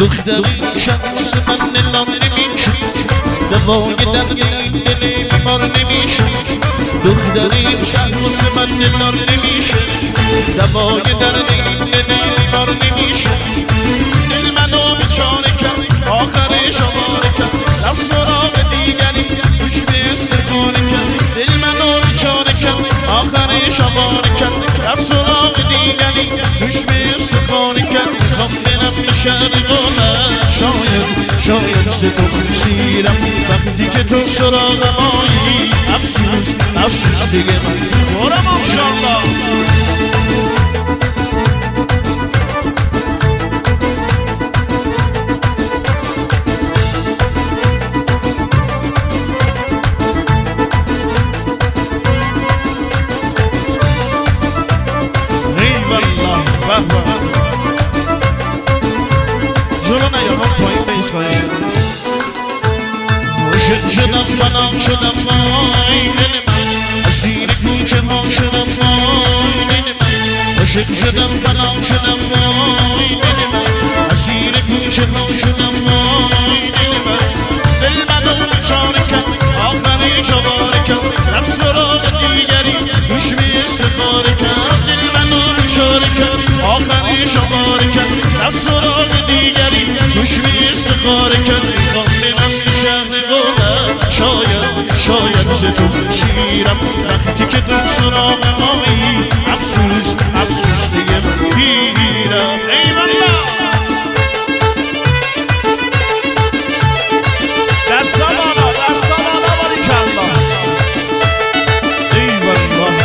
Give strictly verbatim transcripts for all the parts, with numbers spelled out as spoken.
دختری شمس من نلام نمیشه دوای درد این دل بیمار نمیشه دختری شمس من نلام نمیشه دوای درد این دل بیمار نمیشه دل منو بیچاره کرد آخر شماره کرد رفت سراغ دیگری گوش به استخاره کرد دل منو بیچاره کرد آخر شماره کرد رفت سراغ دیگری گوش به استخاره کرد میخوام برم به شهر غلط شاید شاید ز تو بمیرم وقتی که تو سراغم آیی افسوس افسوس دیگه من برم انشالله جلو نیامم پایین بیس خواهی عاشق شدم فنام شدم وای دل من اسیر کوچه ما شدم وای دل من عاشق شدم فنام شدم وای دل من اسیر کوچه ما شدم وای دل من دل منو بیچاره کرد آخری چواره کرد رفت سراغ دیگری گوش به استخاره کرد دل منو بیچاره کرد آخری شماره کرد رفت سراغ دیگری گوش به استخاره کرد میخوام برم به شهر غلط شاید شاید ز تو بمیرم وقتی که تو سراغم آیی افسوس افسوس دیگه من میرم ای والله دستا بالا دستا بالا باریکالله ای والله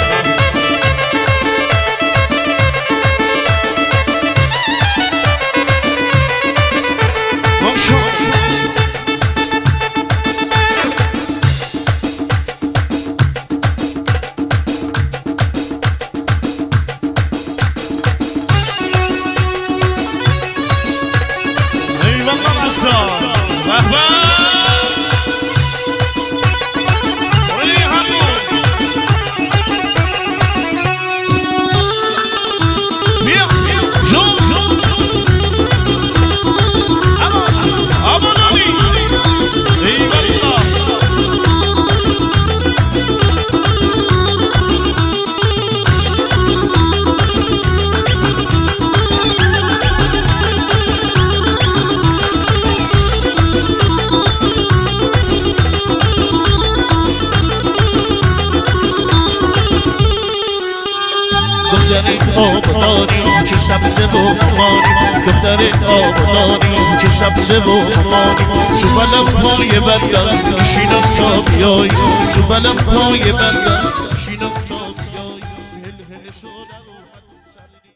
دختر آبادانی چه سبزه و مانی دختر آبادانی چه سبزه و مانی تو بلم پای بندم میشینم تا بیایی تو بلم پای بندم میشینم تا بیایی هل هل شدم